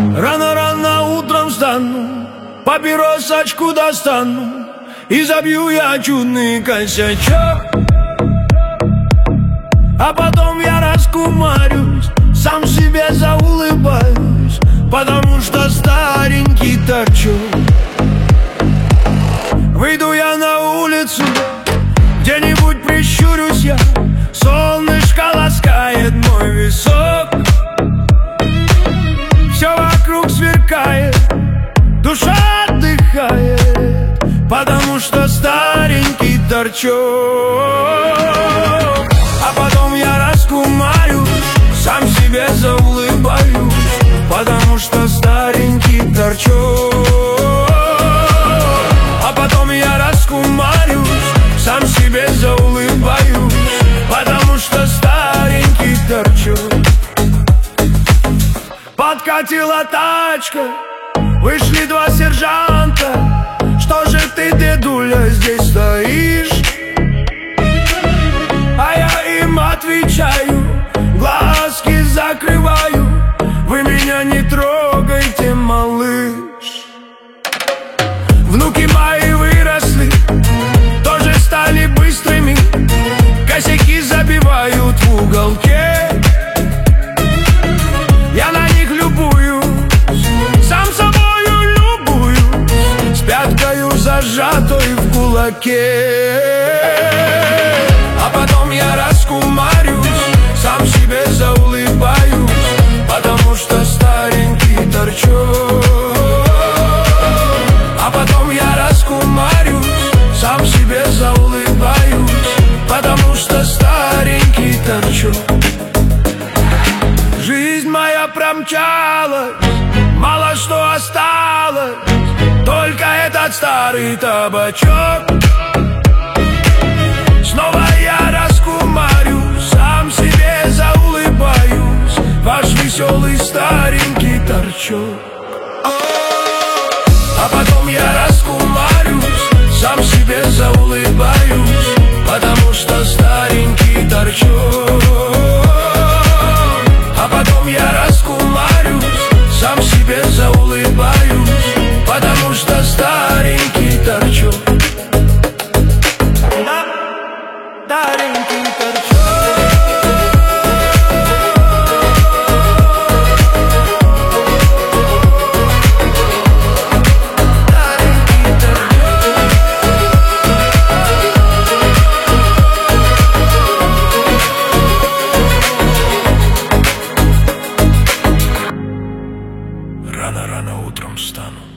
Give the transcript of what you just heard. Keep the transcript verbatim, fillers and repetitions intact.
Рано-рано утром встану, папиросочку достану и забью я чудный косячок. А потом я раскумарюсь, сам себе заулыбаюсь, потому что старенький торчок. Выйду я на улицу, где-нибудь прищурюсь я, солнышко ласкает мой висок. Все вокруг сверкает, душа отдыхает, потому что старенький торчок. А потом я раскумарюсь, сам себе заулыбаюсь, потому что старенький торчок. А потом я раскумарюсь, сам себе заулыбаюсь, потому что старенький торчок. Подкатила тачка, вышли два сержанта. Что же ты, дедуля, здесь стоишь? А я им отвечаю, глазки закрываю: вы меня не трогайте, малыш. Внуки мои выросли, тоже стали быстрыми, косяки забивают в уголке. Я на них любуюсь, сам собою любуюсь, с пяткою зажатой в кулаке. А потом я раскумарюсь, сам себе заулыбаюсь, потому что старенький торчок. А потом я раскумарюсь, сам себе заулыбаюсь, потому что старенький торчок. Жизнь моя промчалась, мало что осталось, только этот старый табачок. Снова я раскумарюсь, сам себе заулыбаюсь, ваш веселый старенький торчок. А потом я раскумарюсь, сам себе заулыбаюсь, потому что старенький торчок. А потом я раскумарюсь, сам себе заулыбаюсь, потому что старенький торчок. Старенький торчок. Рано-рано утром встану,